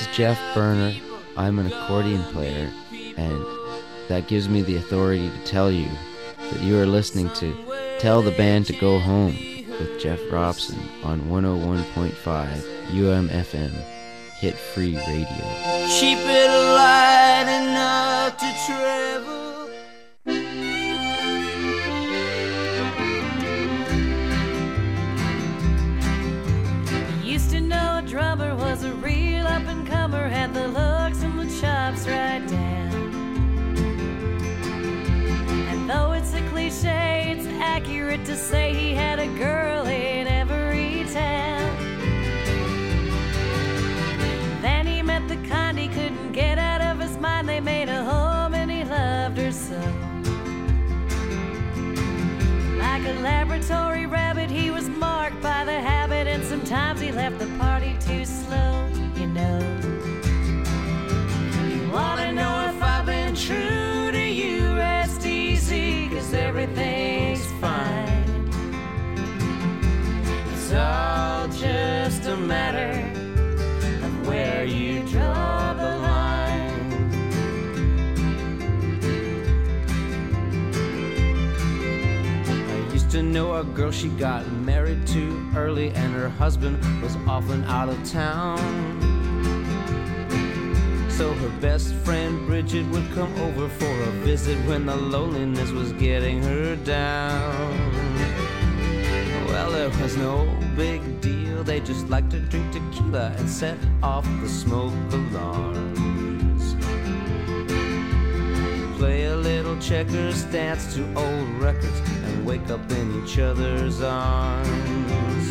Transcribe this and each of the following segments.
Jeff Berner. I'm an accordion player, and that gives me the authority to tell you that you are listening to Tell the Band to Go Home with Jeff Robson on 101.5 UMFM, Hit Free Radio. Keep it light enough to travel. Used to know a drummer was a real up-and-comer, had the looks and the chops right down. And though it's a cliche, it's accurate to say he had a girl in every town. Then he met the kind he couldn't get out of his mind. They made a home and he loved her so. Like a laboratory rabbit, he was marked by the habit, and sometimes he left the party too slow, you know. You wanna know if I've been true to you? Rest easy, 'cause everything's fine. It's all just a matter of where you draw the line. To know a girl she got married too early, and her husband was often out of town. So her best friend Bridget would come over for a visit when the loneliness was getting her down. Well, it was no big deal, they just liked to drink tequila and set off the smoke alarms. Play a little checkers, dance to old records, and wake up in each other's arms.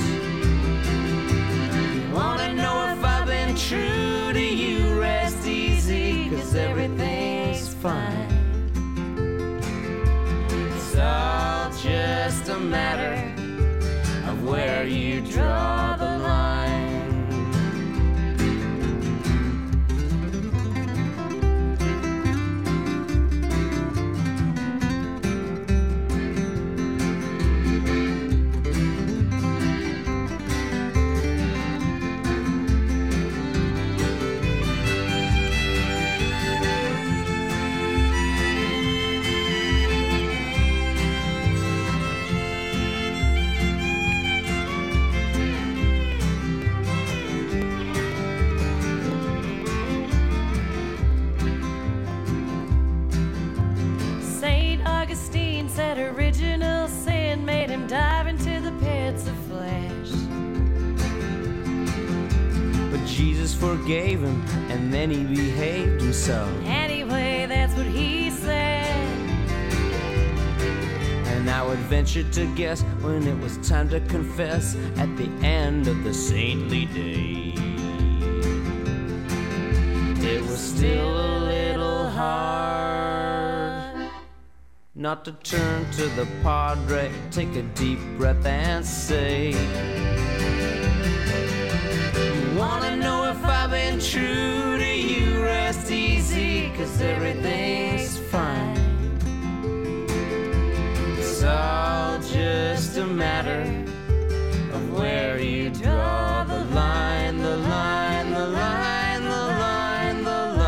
You wanna know if I've been true to you? Rest easy, 'cause everything's fine. It's all just a matter of where you draw the line. Original sin made him dive into the pits of flesh. But Jesus forgave him, and then he behaved himself. Anyway, that's what he said. And I would venture to guess when it was time to confess at the end of the saintly day, it was still a little hard not to turn to the Padre, take a deep breath and say, you wanna know if I've been true to you? Rest easy, 'cause everything's fine. It's all just a matter of where you draw the line, the line, the line, the line, the line.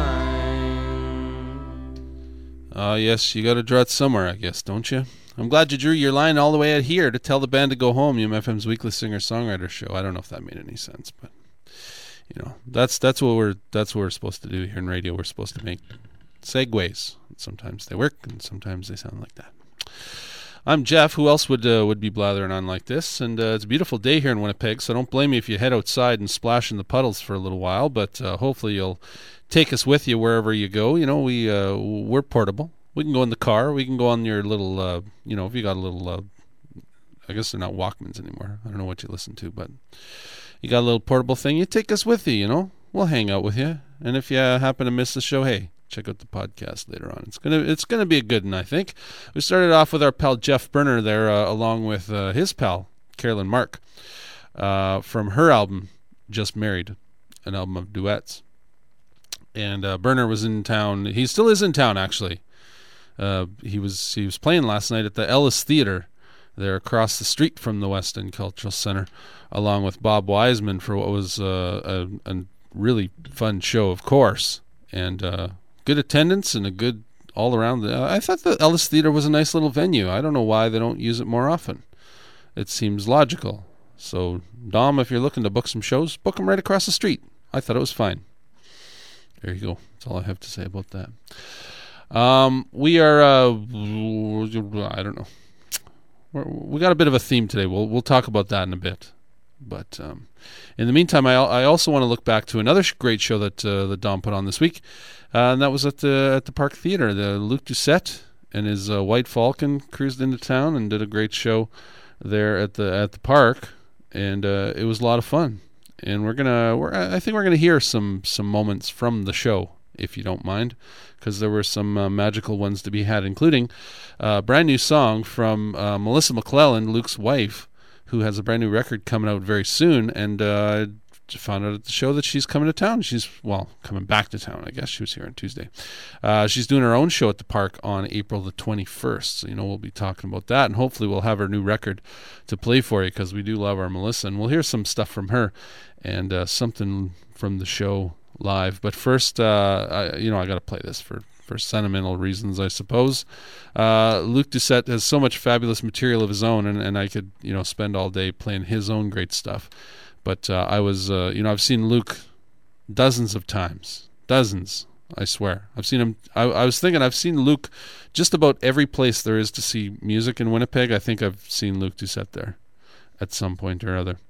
Yes, you got to draw it somewhere, I guess, don't you? I'm glad you drew your line all the way out here to Tell the Band to Go Home, UMFM's weekly singer-songwriter show. I don't know if that made any sense, but you know, that's what we're supposed to do here in radio. We're supposed to make segues. Sometimes they work, and sometimes they sound like that. I'm Jeff. Who else would be blathering on like this? And it's a beautiful day here in Winnipeg, so don't blame me if you head outside and splash in the puddles for a little while. But hopefully you'll take us with you wherever you go. You know, we're portable. We can go in the car. We can go on your little, if you got a little, I guess they're not Walkmans anymore. I don't know what you listen to, but you got a little portable thing. You take us with you, you know. We'll hang out with you. And if you happen to miss the show, hey, check out the podcast later on. It's gonna be a good one, I think. We started off with our pal Jeff Berner there, along with his pal Carolyn Mark, from her album Just Married, an album of duets. And Berner was in town. He still is in town, actually. He was playing last night at the Ellis Theater there across the street from the West End Cultural Center, along with Bob Wiseman for what was really fun show, of course, and good attendance and a good all around. I thought the Ellis Theater was a nice little venue. I don't know why they don't use it more often. It seems logical. So, Dom, if you're looking to book some shows, book them right across the street. I thought it was fine. There you go. That's all I have to say about that. We are, I don't know. We got a bit of a theme today. We'll talk about that in a bit. But in the meantime, I also want to look back to another great show that Dom put on this week, and that was at the Park Theater. The Luc Doucet and his White Falcon cruised into town and did a great show there at the park, and it was a lot of fun. And I think we're gonna hear some moments from the show, if you don't mind, because there were some magical ones to be had, including a brand new song from Melissa McClellan, Luke's wife, who has a brand new record coming out very soon, and I found out at the show that she's coming to town. She's, coming back to town, I guess. She was here on Tuesday. She's doing her own show at the park on April the 21st, so, we'll be talking about that, and hopefully we'll have her new record to play for you, because we do love our Melissa, and we'll hear some stuff from her, and something from the show live. But first, I got to play this for sentimental reasons, I suppose. Luc Doucet has so much fabulous material of his own, and I could, spend all day playing his own great stuff. But I was, I've seen Luc dozens of times. Dozens, I swear. I've seen him. I was thinking I've seen Luc just about every place there is to see music in Winnipeg. I think I've seen Luc Doucet there at some point or other.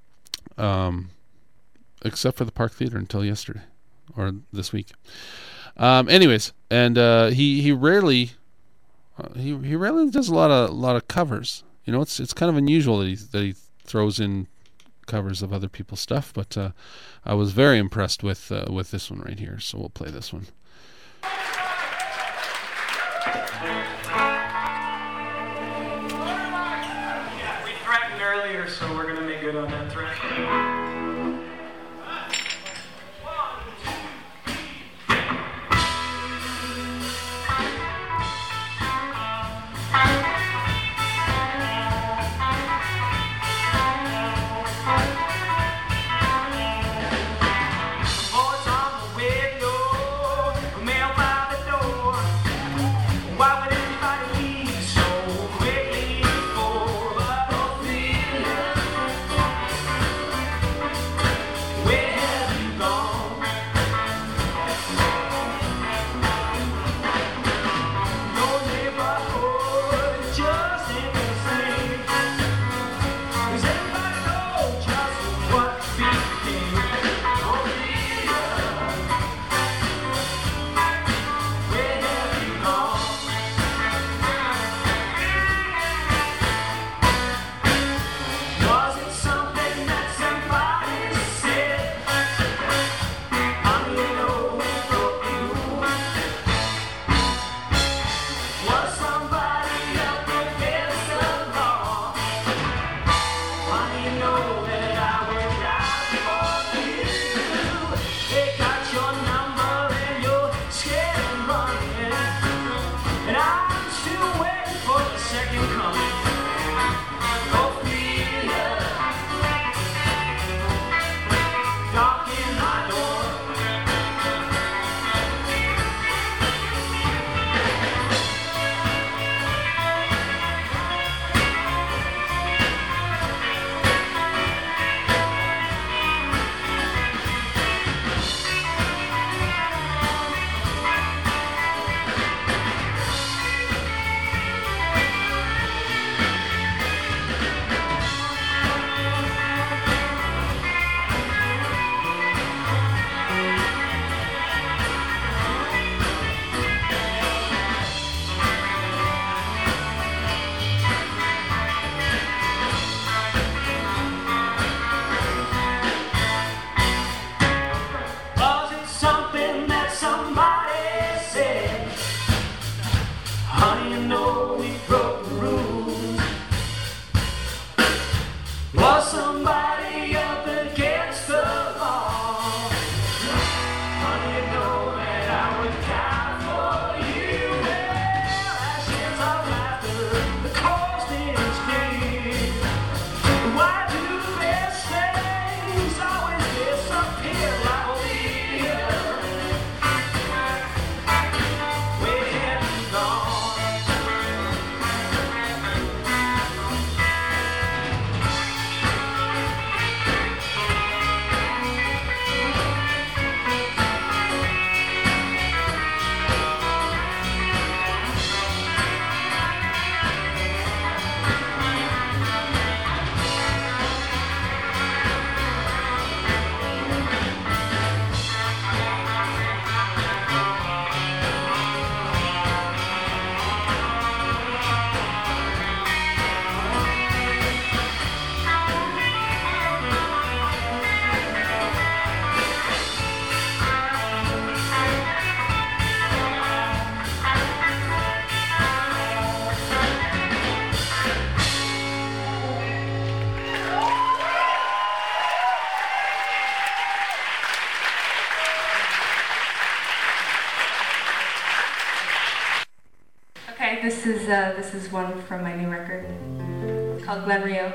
Except for the Park Theater until yesterday or this week. Anyways, and he rarely does a lot of covers. It's kind of unusual that he throws in covers of other people's stuff. But I was very impressed with this one right here. So we'll play this one. We threatened earlier, so we're gonna make good on that threat. right, this is one from my new record. It's called Glen Rio.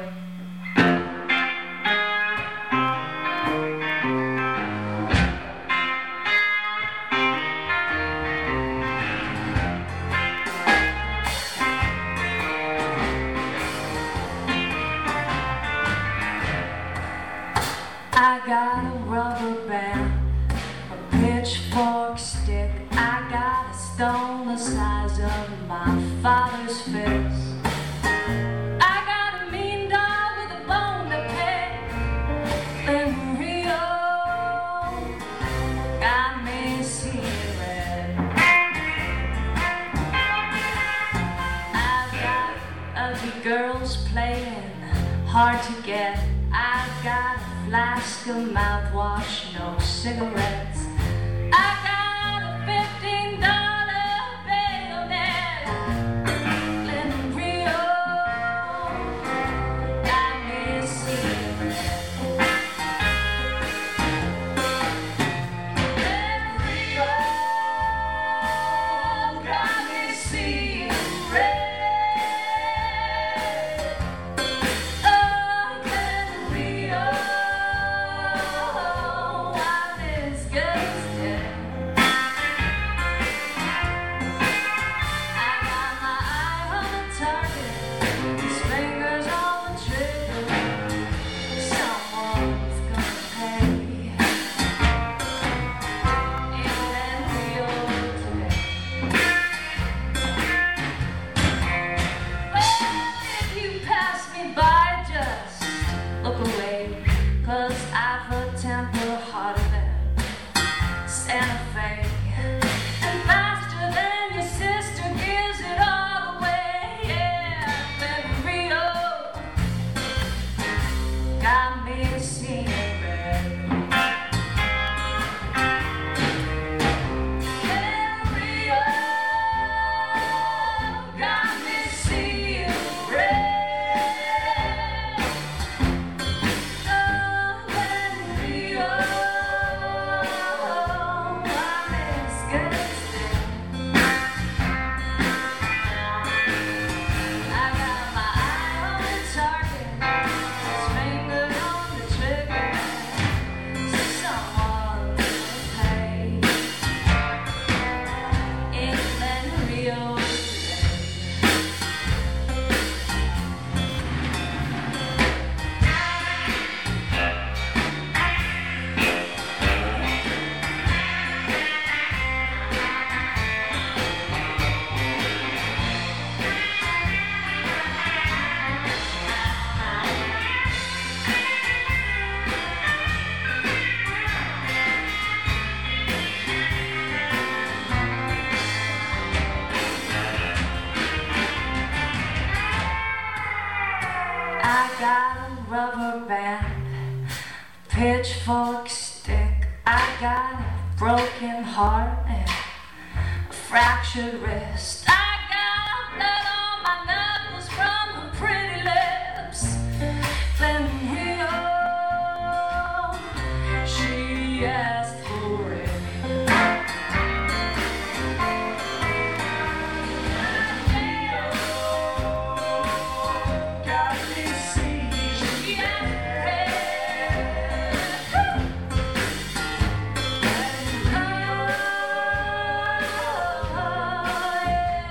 I got a rubber band, a pitchfork stick. I got a stone the size of my father's fist. I got a mean dog with a bone to pick. In Rio, got me seeing red. I've got ugly girls playing hard to get. I've got a flask of mouthwash, no cigarettes. I got a $15 bayonet in Rio. Got me a cigarette. In Rio, got me a cigarette. Rubber band, pitchfork stick. I got a broken heart and a fractured wrist. I got blood on my knuckles from her pretty lips. Then Rio, she asked for it. Yeah.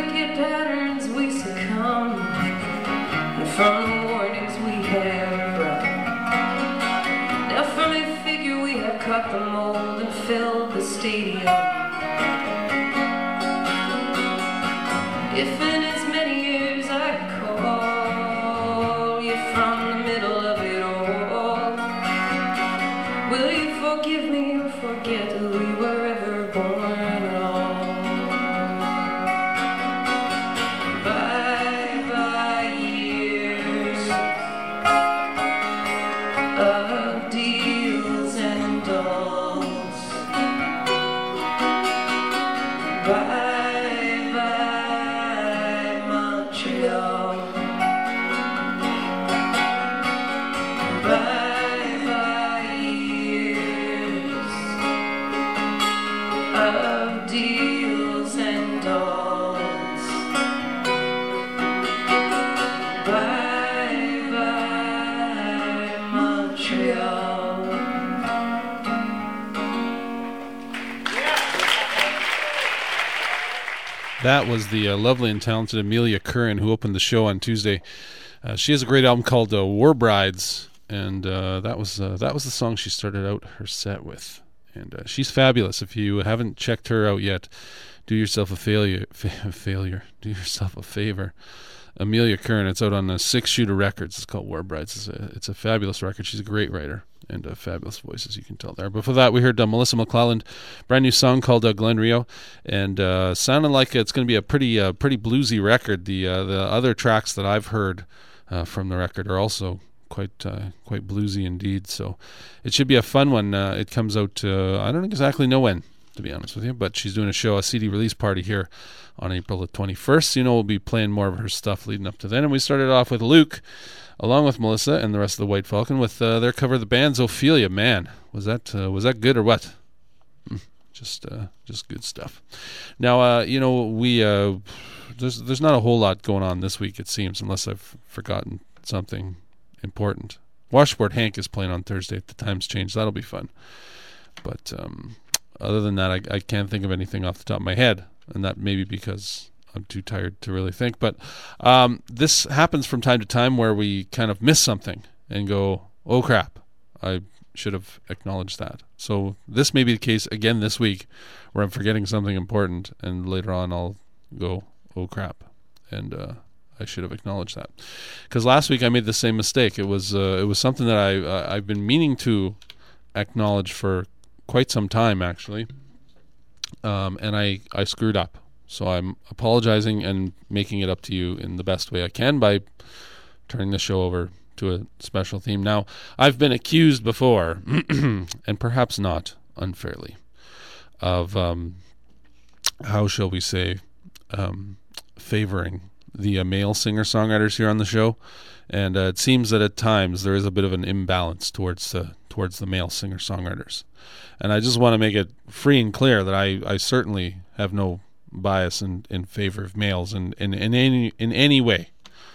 wicked patterns we succumb, and from the warnings we have run. Definitely figure we have cut the mold and filled the stadium. If in as many years I call you from the middle of it all, will you forgive me or forget that we were ever born at all? Bye bye years of deals and dolls. Bye bye Montreal. Bye bye years of deals and dolls. Bye bye Montreal. That was the lovely and talented Amelia Curran, who opened the show on Tuesday. She has a great album called War Brides, and that was the song she started out her set with. And she's fabulous. If you haven't checked her out yet, do yourself a failure. Do yourself a favor. Amelia Curran. It's out on 6 Shooter Records. It's called War Brides. It's a fabulous record. She's a great writer and a fabulous voice, as you can tell there. Before that, we heard Melissa McClelland, brand new song called Glen Rio, and sounded like it's going to be a pretty bluesy record. The other tracks that I've heard from the record are also quite bluesy indeed. So it should be a fun one. It comes out I don't exactly know when, to be honest with you, but she's doing a CD release party here on April the 21st. You know, we'll be playing more of her stuff leading up to then. And we started off with Luke, along with Melissa and the rest of the White Falcon, with their cover of the band's Ophelia. Man, was that good or what? Just good stuff. Now, we there's not a whole lot going on this week, it seems, unless I've forgotten something important. Washboard Hank is playing on Thursday at the Times Change. That'll be fun. But other than that, I can't think of anything off the top of my head, and that may be because I'm too tired to really think. But this happens from time to time where we kind of miss something and go, oh crap, I should have acknowledged that. So this may be the case again this week where I'm forgetting something important, and later on I'll go, oh crap, and I should have acknowledged that. Because last week I made the same mistake. It was something that I've been meaning to acknowledge for quite some time, actually, and I screwed up. So I'm apologizing and making it up to you in the best way I can by turning the show over to a special theme. Now, I've been accused before, and perhaps not unfairly, of, how shall we say, favoring the male singer-songwriters here on the show. And it seems that at times there is a bit of an imbalance towards the male singer-songwriters. And I just want to make it free and clear that I certainly have no bias in favor of males in any way.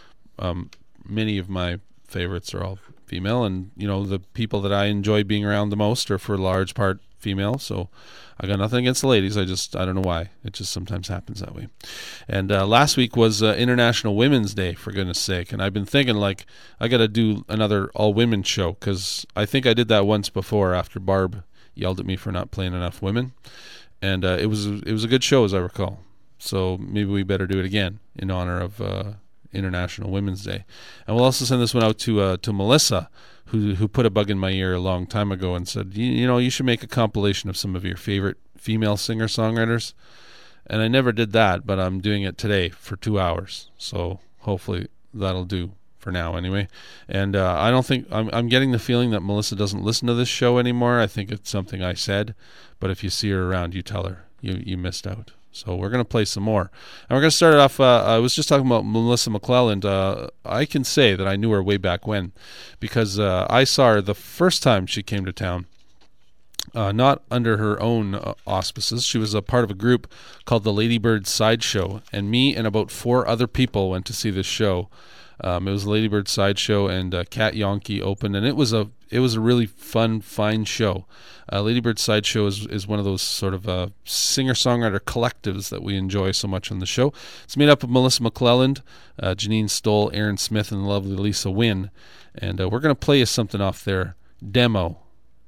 Many of my favorites are all female, and the people that I enjoy being around the most are for large part female. So I got nothing against the ladies. I don't know why. It just sometimes happens that way. And last week was International Women's Day, for goodness sake. And I've been thinking, I got to do another all-women show, because I think I did that once before after Barb yelled at me for not playing enough women. And it was a good show, as I recall. So maybe we better do it again in honor of International Women's Day. And we'll also send this one out to Melissa, who put a bug in my ear a long time ago and said, you should make a compilation of some of your favorite female singer-songwriters. And I never did that, but I'm doing it today for 2 hours. So hopefully that'll do for now anyway. And I don't think, I'm getting the feeling that Melissa doesn't listen to this show anymore. I think it's something I said, but if you see her around, you tell her you missed out. So we're going to play some more. And we're going to start it off, I was just talking about Melissa McClelland. I can say that I knew her way back when, because I saw her the first time she came to town not under her own auspices. She was a part of a group called the Ladybird Sideshow, and me and about 4 other people went to see this show. It was a Ladybird Sideshow, and Cat Yonke opened, and it was a really fun, fine show. Ladybird Sideshow is one of those sort of singer-songwriter collectives that we enjoy so much on the show. It's made up of Melissa McClelland, Janine Stoll, Aaron Smith, and the lovely Lisa Wynn. And we're going to play you something off their demo.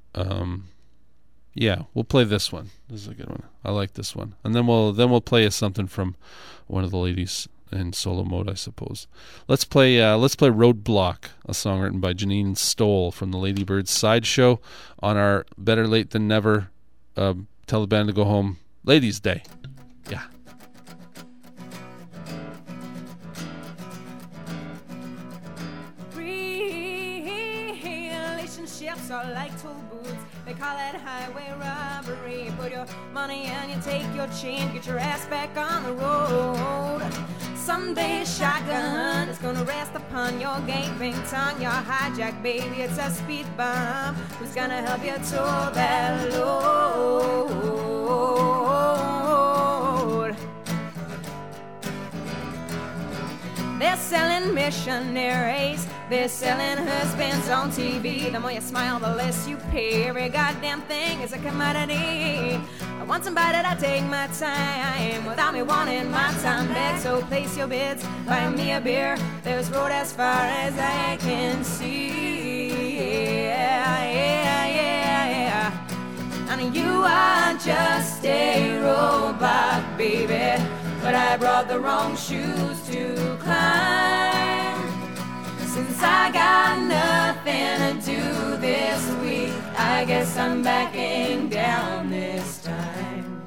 Yeah, we'll play this one. This is a good one. I like this one. And then we'll play you something from one of the ladies in solo mode, I suppose. Let's play Roadblock, a song written by Janine Stoll from the Ladybird Sideshow on our Better Late Than Never Tell the Band to Go Home Ladies' Day. Yeah. Relationships are like toll booths. They call it highway robbery. You put your money and you take your change, get your ass back on the road. Someday a shotgun is gonna rest upon your gaping tongue. Your hijack, baby, it's a speed bomb. Who's gonna help you tow that load? They're selling missionaries, they're selling husbands on TV. The more you smile, the less you pay. Every goddamn thing is a commodity. I want somebody to take my time without me wanting my time back. So place your bids, buy me a beer. There's road as far as I can see. Yeah. And you are just a robot, baby. But I brought the wrong shoes to climb. Since I got nothing to do this week, I guess I'm backing down this time.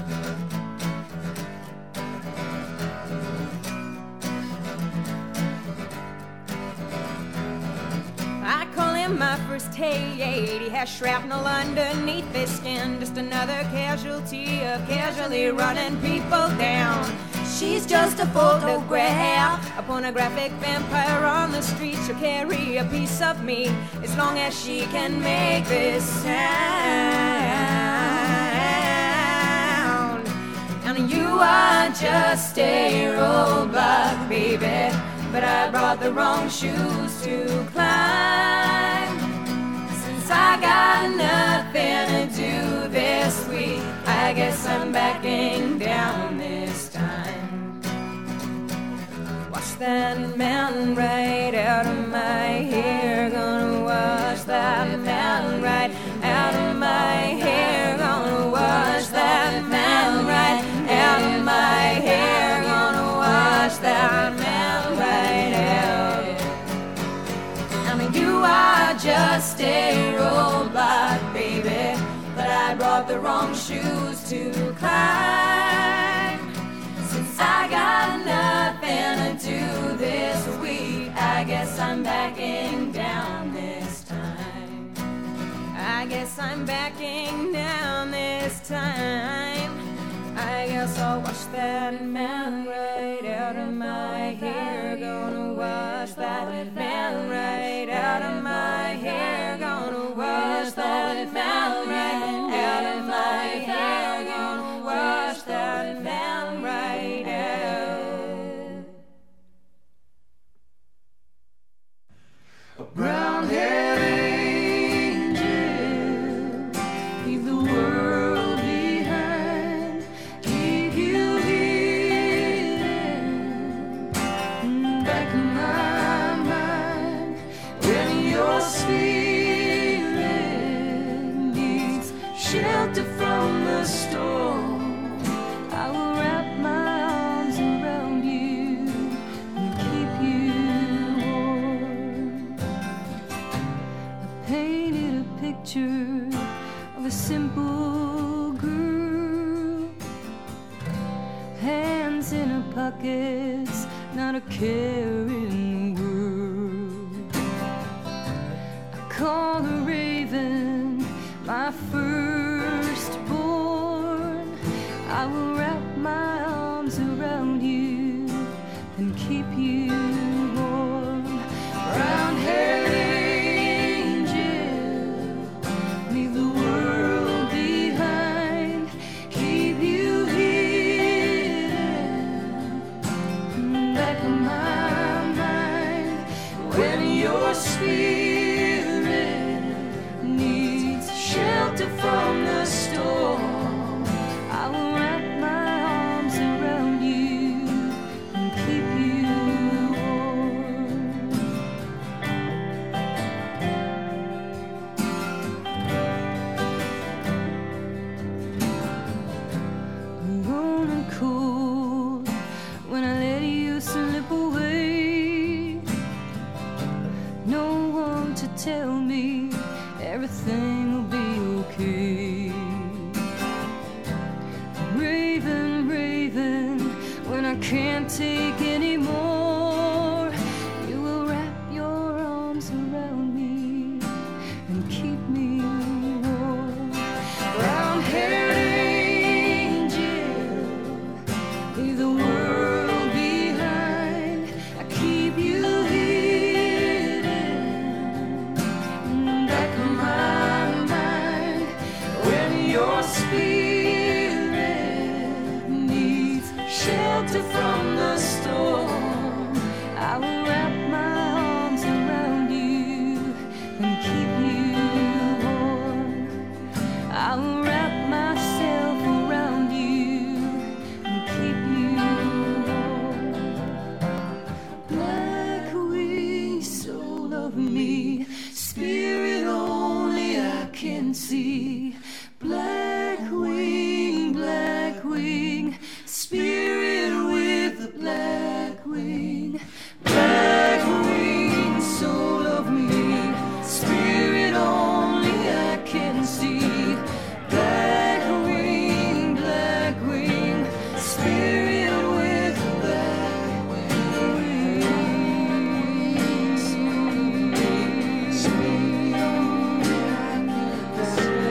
I call him my first hate. He has shrapnel underneath his skin. Just another casualty of casually running people down. She's just a photograph, a pornographic vampire on the street. She'll carry a piece of me as long as she can make this sound. And you are just a robot, baby. But I brought the wrong shoes to climb. Since I got nothing to do this week, I guess I'm backing down this time. Wash that mountain right out of my hair. Gonna wash that mountain right out of my hair. Gonna wash that mountain right out of my hair. Gonna wash that mountain right out. I mean, you are just a robot, baby. But I brought the wrong shoes to climb. Since I got nothing to do this week, I guess I'm backing down this time. I guess I'm backing down this time. I guess I'll wash that man right out of my hair. Gonna wash that man right out of my hair. Gonna wash that man right out of my hair. Gonna wash that man right out. A brown-haired angel, leave the world behind. Keep you hidden back in my mind. When your spirit needs shelter from the storm, I will wrap my arms around you and keep you warm. I painted a picture of a simple girl, hands in her pockets, not a care in the world. I call her Raven, my firstborn. I will wrap my arms around you and keep you warm. Brown-haired angel, leave the world my mind. When your spirit needs shelter from the storm, I will wrap my arms around you and keep you warm. Alone and cold when I let you slip away. No one to tell me everything will be okay. Raven, raven, when I can't take any more, you will wrap your arms around me and keep me warm. Brown-haired angel, leave the world behind. I keep you hidden in the back of my mind. When your spirit needs shelter from the storm, I will wrap my arms around you and keep you warm. I will wrap myself around you and keep you warm. Black wings, soul of me, spirit only I can see. Black wing, spirit with the black wing. Black wing, soul of me, spirit only I can see. Black wing, spirit with the black wings. Spirit only I can see.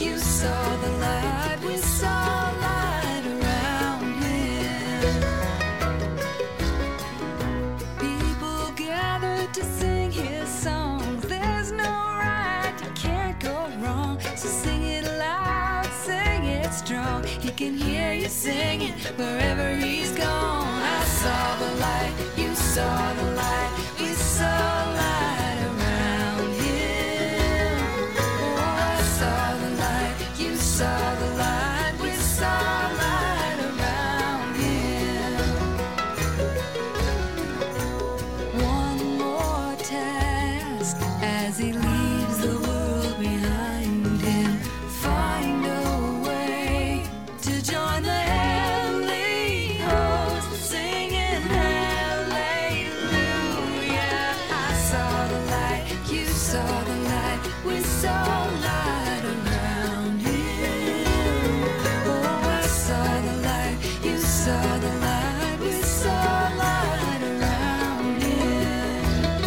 you saw the light, we saw light around him. People gathered to sing his songs. There's no right, you can't go wrong. So sing it loud, sing it strong. He can hear you singing wherever he's gone. I saw the light, you saw the light, we saw light around him. Oh, I saw the light, you saw the light, we saw light around him. One more task as he leaves the world behind him. Find a way to join the heavenly host, singing hallelujah. I saw the light, you saw the light, we saw light around him. Oh, I saw the light, you saw the light, we saw light around him.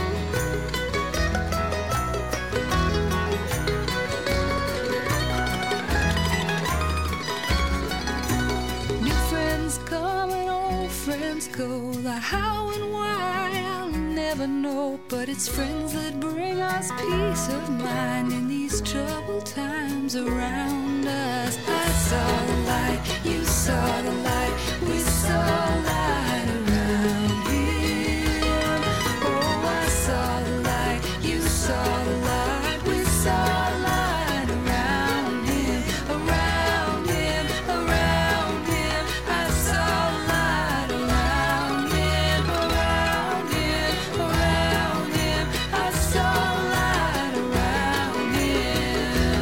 New friends come and old friends go. The how and why I'll never know, but it's friends that bring us peace of mind in these troubled times around us. I saw the light, you saw the light, we saw light around him. Oh, I saw the light, you saw the light, we saw light around him, around him, around him. I saw light around him, around him, around him. I saw light around him.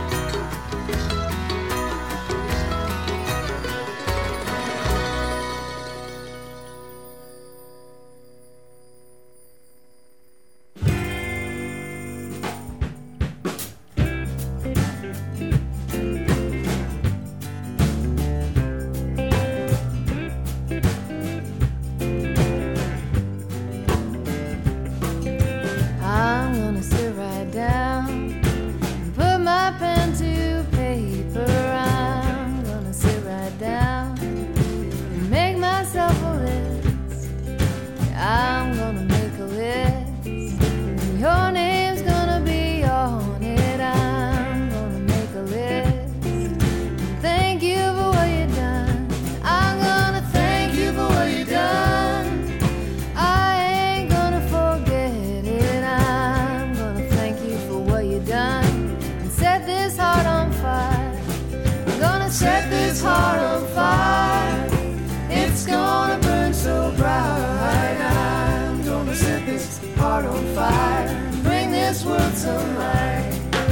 I'm gonna sit right down and put my pen to paper. I'm gonna sit right down and make myself a list. I'm gonna make a list, and your name's gonna be on it. I'm gonna make a list. Thank you for what you done. I'm gonna thank you for what you done. I ain't gonna forget it. I'm gonna thank you for what you done and set this heart on fire. I'm gonna set this heart on fire. It's gonna burn so bright. I'm gonna set this heart on fire and bring this world to light.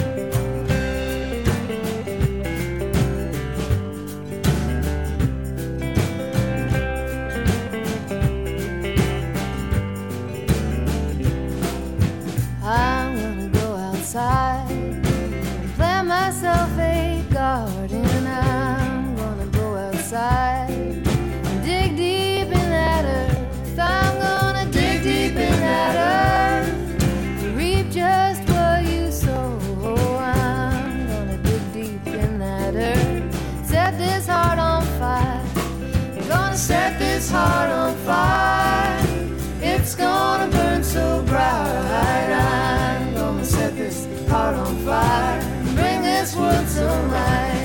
I'm gonna go outside and plant myself a garden. I'm gonna go outside and dig deep in that earth. I'm gonna dig deep in that earth, reap just what you sow. I'm gonna dig deep in that earth, set this heart on fire. I'm gonna set this heart on fire. It's gonna burn so bright. I'm gonna set this heart on fire and bring this world to light.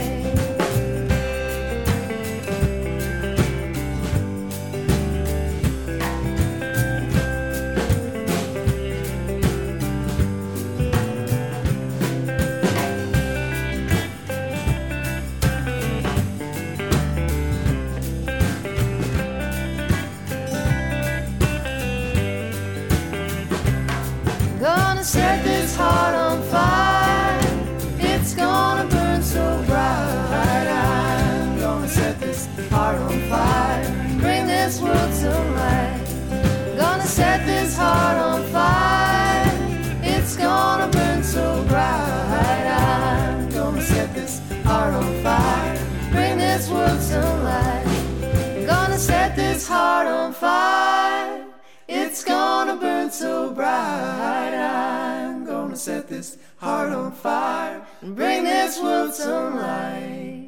Gonna set this heart on fire. It's gonna burn so bright. I'm gonna set this heart on fire and bring this world to light. Gonna set this heart on fire. It's gonna burn so bright. I'm gonna set this heart on fire, bring this world to light. Gonna set this heart on fire. It's gonna burn so bright. I'm gonna set this heart on fire and bring this world some light.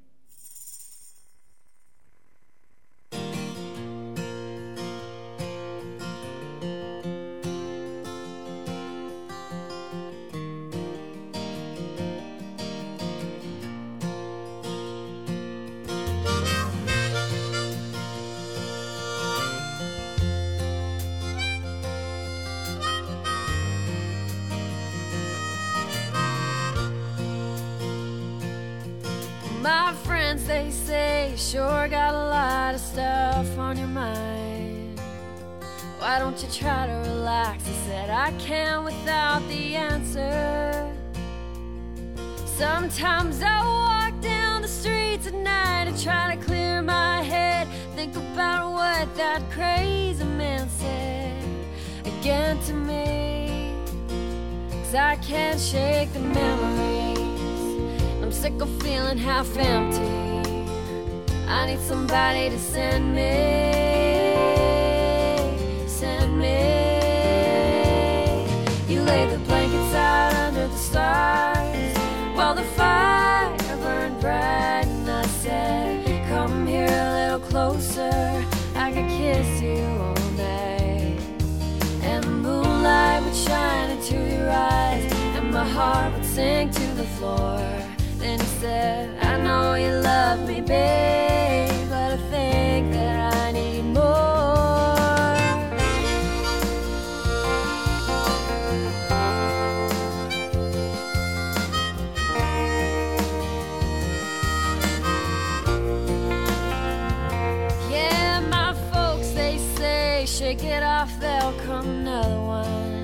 My friends, they say, you sure got a lot of stuff on your mind. Why don't you try to relax? I said, I can't without the answer. Sometimes I walk down the streets at night and try to clear my head, think about what that crazy man said again to me. 'Cause I can't shake the memories. I'm sick of feeling half empty. I need somebody to send me. You lay the blankets out under the stars while the fire burned bright, and I said, come here a little closer, I could kiss you all night. And the moonlight would shine into your eyes, and my heart would sink to the floor. Then he said, I know you love me, babe, but I think that I need more. Yeah, my folks, they say, shake it off, there'll come another one.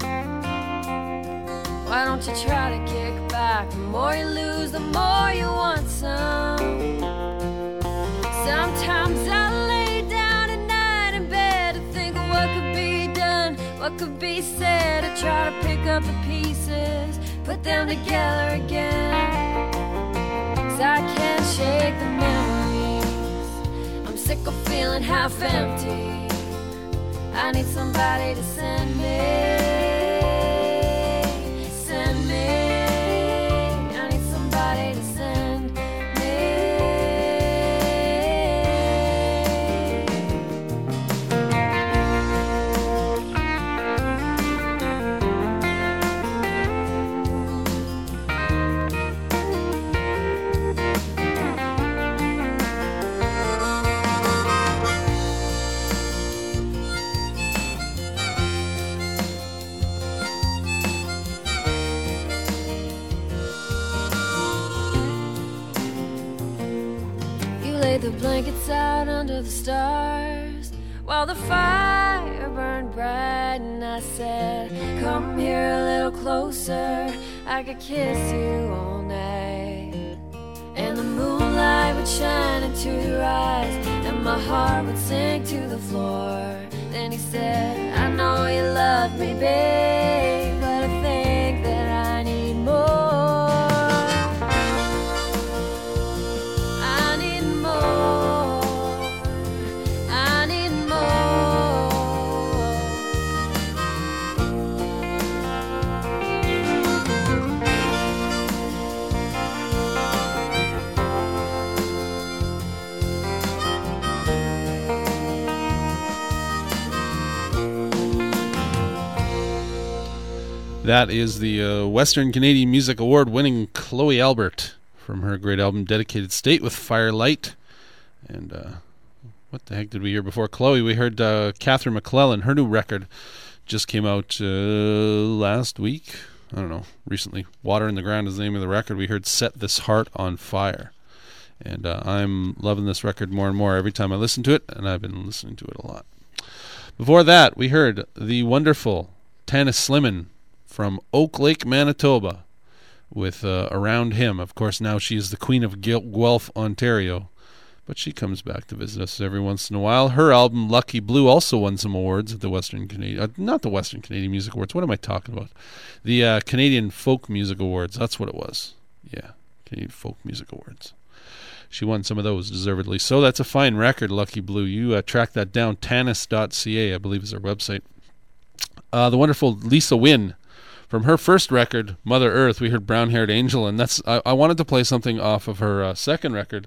Why don't you try to kick back? The more you lose, the more you want some. Sometimes I lay down at night in bed to think of what could be done, what could be said. I try to pick up the pieces, put them together again. 'Cause I can't shake the memories. I'm sick of feeling half empty. I need somebody to send me. The blankets out under the stars while the fire burned bright, and I said, come here a little closer, I could kiss you all night. And the moonlight would shine into your eyes, and my heart would sink to the floor. Then he said, I know you love me, babe, but I think that I need more. That is the Western Canadian Music Award winning Chloe Albert from her great album Dedicated State with Firelight. And what the heck did we hear before Chloe? We heard Catherine McClellan. Her new record just came out last week. I don't know, recently. Water in the Ground is the name of the record. We heard Set This Heart on Fire. And I'm loving this record more and more every time I listen to it, and I've been listening to it a lot. Before that, we heard the wonderful Tanis Sliman from Oak Lake, Manitoba, with Around Him. Of course, now she is the Queen of Guelph, Ontario, but she comes back to visit us every once in a while. Her album, Lucky Blue, also won some awards at the Western Canadian... not the Western Canadian Music Awards. What am I talking about? The Canadian Folk Music Awards. That's what it was. Yeah, Canadian Folk Music Awards. She won some of those, deservedly. So that's a fine record, Lucky Blue. You track that down. Tanis.ca, I believe, is her website. The wonderful Lisa Wynn From her first record, Mother Earth, we heard Brown Haired Angel, and that's I wanted to play something off of her second record,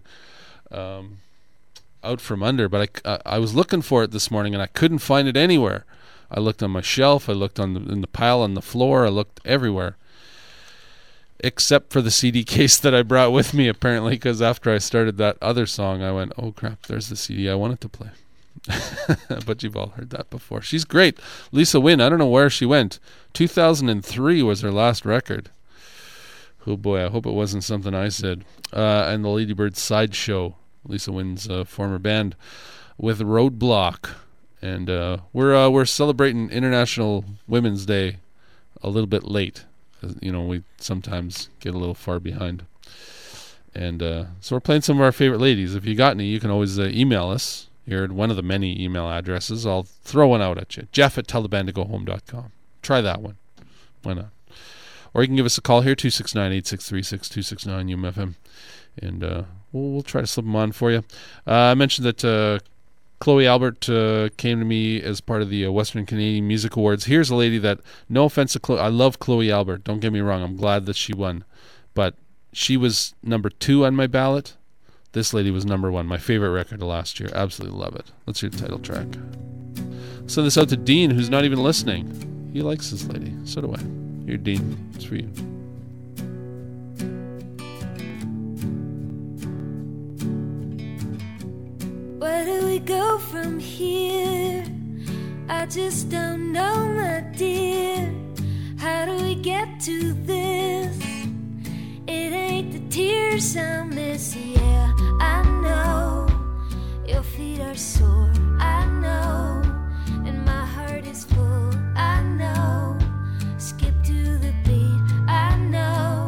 Out From Under, but I was looking for it this morning and I couldn't find it anywhere. I looked on my shelf, I looked in the pile on the floor, I looked everywhere, except for the CD case that I brought with me, apparently, because after I started that other song, I went, oh crap, there's the CD I wanted to play. But you've all heard that before. She's great. Lisa Wynn, I don't know where she went. 2003 was her last record. Oh boy, I hope it wasn't something I said. And the Ladybird Sideshow, Lisa Wynn's former band, with Roadblock. And we're celebrating International Women's Day a little bit late. You know, we sometimes get a little far behind. And so we're playing some of our favorite ladies. If you got any, you can always email us. You're at one of the many email addresses. I'll throw one out at you. Jeff@tellthebandtogohome.com. Try that one. Why not? Or you can give us a call here, 269-8636, 269-UMFM. And we'll try to slip them on for you. I mentioned that Chloe Albert came to me as part of the Western Canadian Music Awards. Here's a lady that, no offense to Chloe, I love Chloe Albert. Don't get me wrong. I'm glad that she won. But she was number 2 on my ballot. This lady was number 1, my favorite record of last year. Absolutely love it. Let's hear the title track. Send this out to Dean, who's not even listening. He likes this lady. So do I. Here, Dean. It's for you. Where do we go from here? I just don't know, my dear. How do we get to this? It ain't the tears I miss, yeah, I know. Your feet are sore, I know. And my heart is full, I know. Skip to the beat, I know.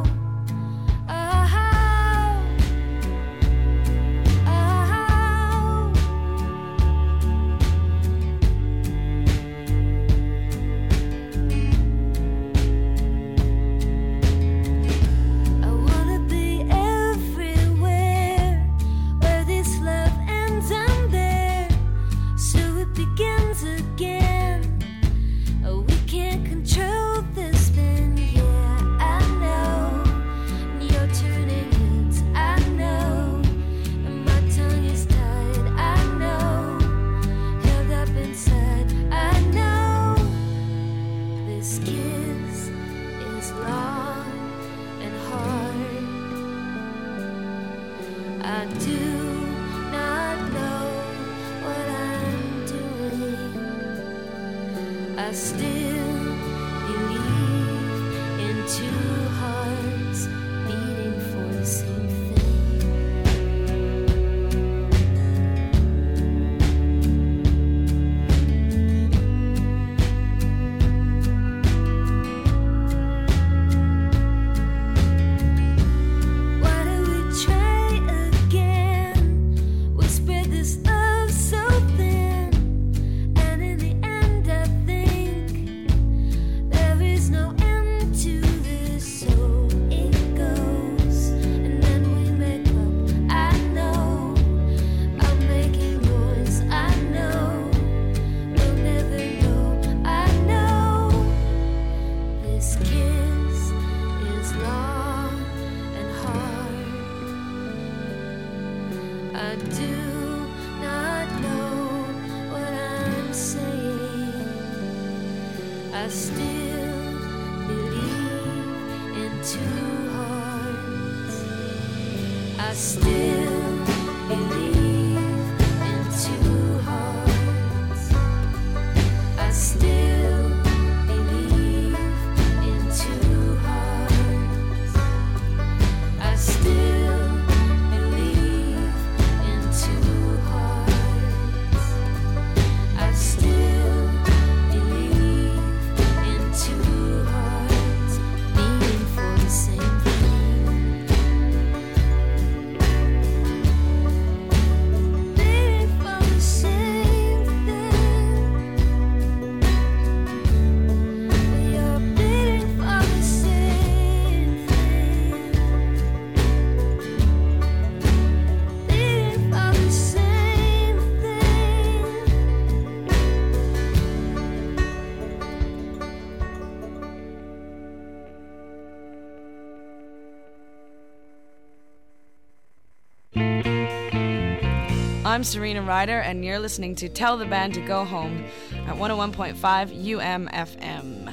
I'm Serena Ryder, and you're listening to Tell the Band to Go Home at 101.5 UMFM.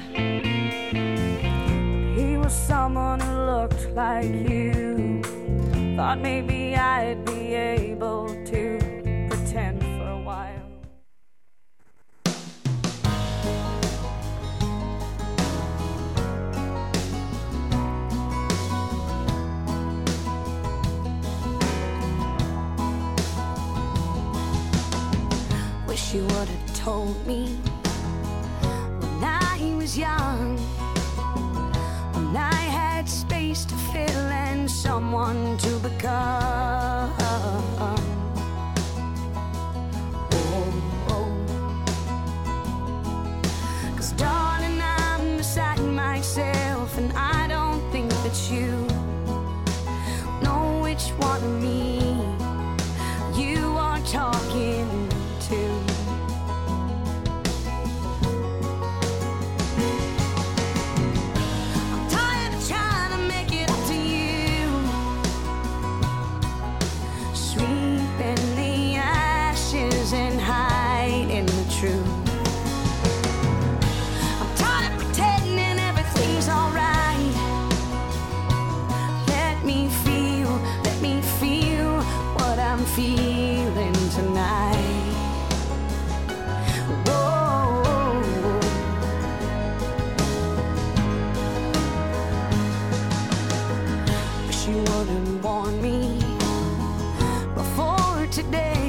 He was someone who looked like you. Thought maybe I'd be able to pretend for a while. Wish you would have told me when I was young, when I had space to fill and someone to become. Cause darling, I'm beside myself, and I don't think that you know which one of me you are talking to. And hide in the truth. I'm tired of pretending everything's alright. Let me feel what I'm feeling tonight. Whoa. Wish you wouldn't warn me before today.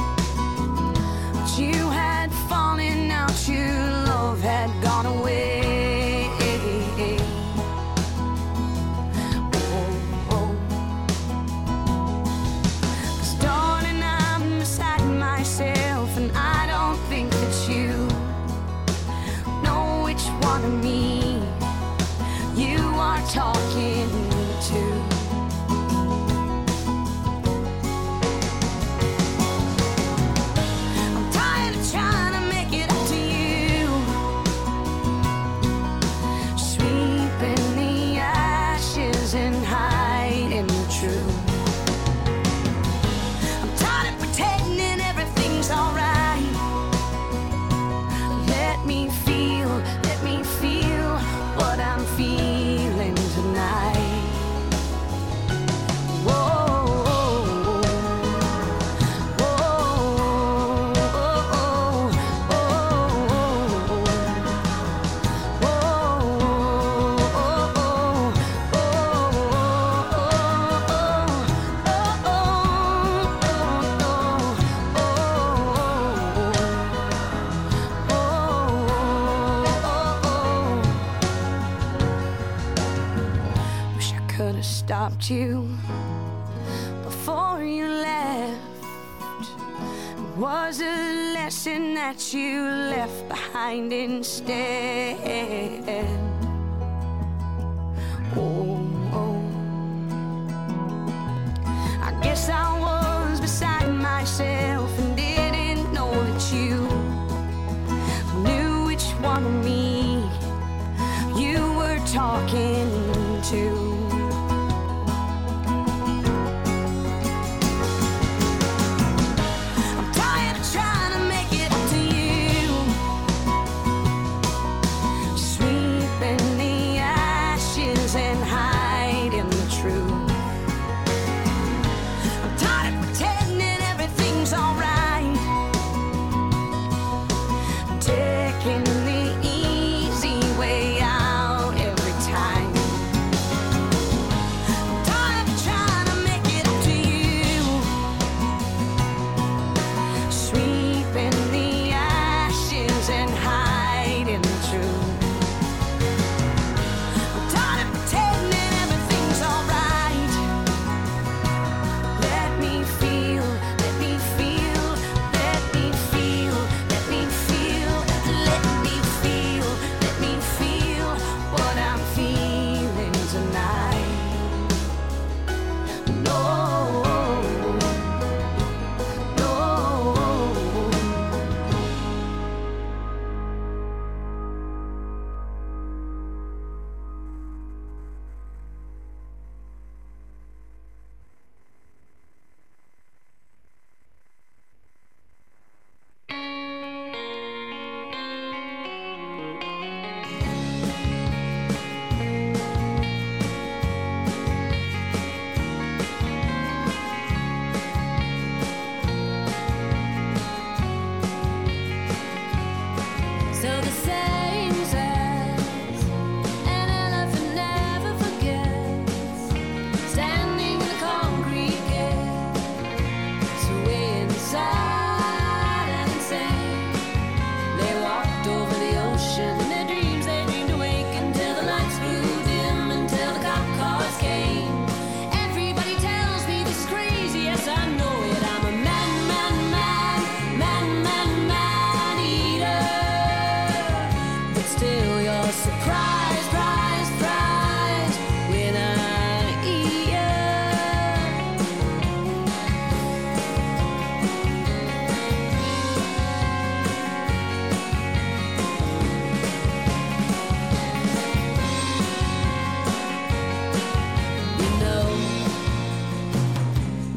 You had fallen out, your love had gone away. Oh. 'Cause darling, I'm beside myself, and I don't think that you know which one of me you are talking to. Let me feel what I'm feeling tonight. Stopped you before you left. It was a lesson that you left behind instead. Oh. I guess I was beside myself and didn't know that you knew which one of me you were talking to.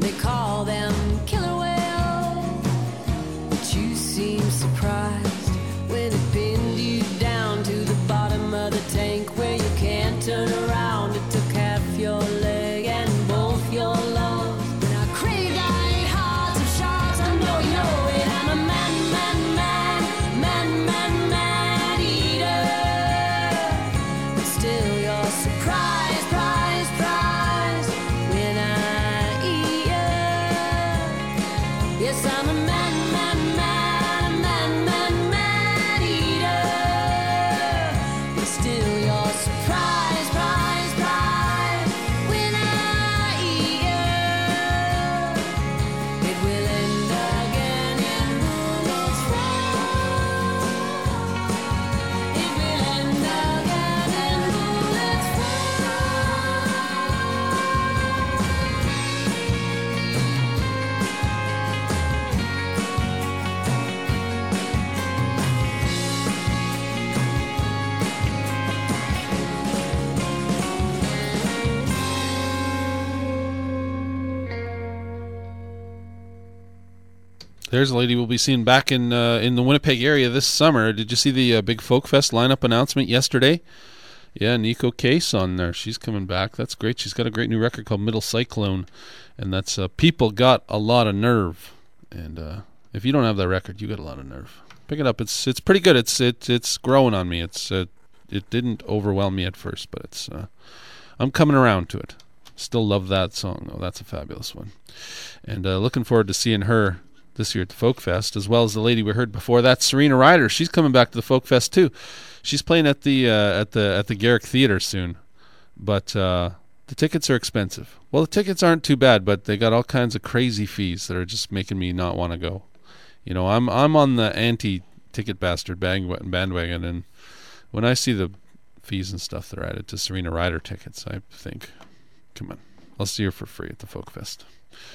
They call them killer whales, but you seem surprised when it pinned you down to the bottom of the tank where you can't turn around. It took half your leg and both your lungs. And I craved, I ate hearts of sharks. I know you know it. I'm a man eater. But still you're surprised, prize when I eat you. Yes, I'm a man eater. But still you're surprised, prize when I eat you. It will end again in bullets fly. It will end again in bullets There's a lady we'll be seeing back in the Winnipeg area this summer. Did you see the Big Folk Fest lineup announcement yesterday? Yeah, Nico Case on there. She's coming back. That's great. She's got a great new record called Middle Cyclone, and that's People Got a Lot of Nerve. And if you don't have that record, you got a lot of nerve. Pick it up. It's pretty good. It's growing on me. It didn't overwhelm me at first, but it's I'm coming around to it. Still love that song though. That's a fabulous one. And looking forward to seeing her this year at the Folk Fest, as well as the lady we heard before that, Serena Ryder. She's coming back to the Folk Fest too. She's playing at the Garrick Theater soon, but the tickets are expensive. Well, the tickets aren't too bad, but they got all kinds of crazy fees that are just making me not want to go. You know, I'm on the anti-ticket bastard bandwagon, and when I see the fees and stuff that are added to Serena Ryder tickets, I think, come on, I'll see her for free at the Folk Fest.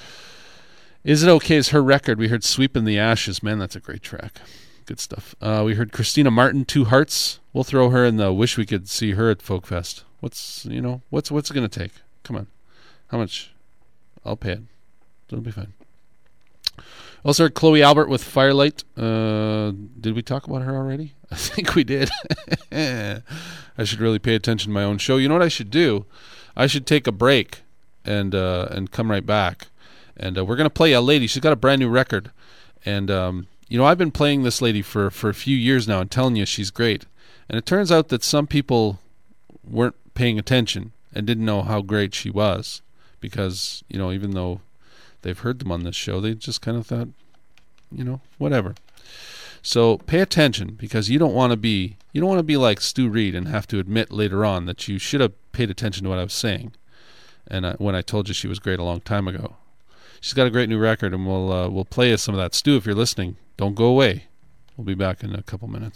Is It Okay is her record. We heard Sweepin' the Ashes. Man, that's a great track. Good stuff. We heard Christina Martin, Two Hearts. We'll throw her in the wish we could see her at Folk Fest. What's it going to take? Come on. How much? I'll pay it. It'll be fine. Also heard Chloe Albert with Firelight. Did we talk about her already? I think we did. I should really pay attention to my own show. You know what I should do? I should take a break and come right back. And we're going to play a lady. She's got a brand new record. And, I've been playing this lady for a few years now and telling you she's great. And it turns out that some people weren't paying attention and didn't know how great she was. Because, even though they've heard them on this show, they just kind of thought, whatever. So pay attention, because you don't want to be like Stu Reed and have to admit later on that you should have paid attention to what I was saying. And when I told you she was great a long time ago. She's got a great new record, and we'll play you some of that. Stu, if you're listening, don't go away. We'll be back in a couple minutes.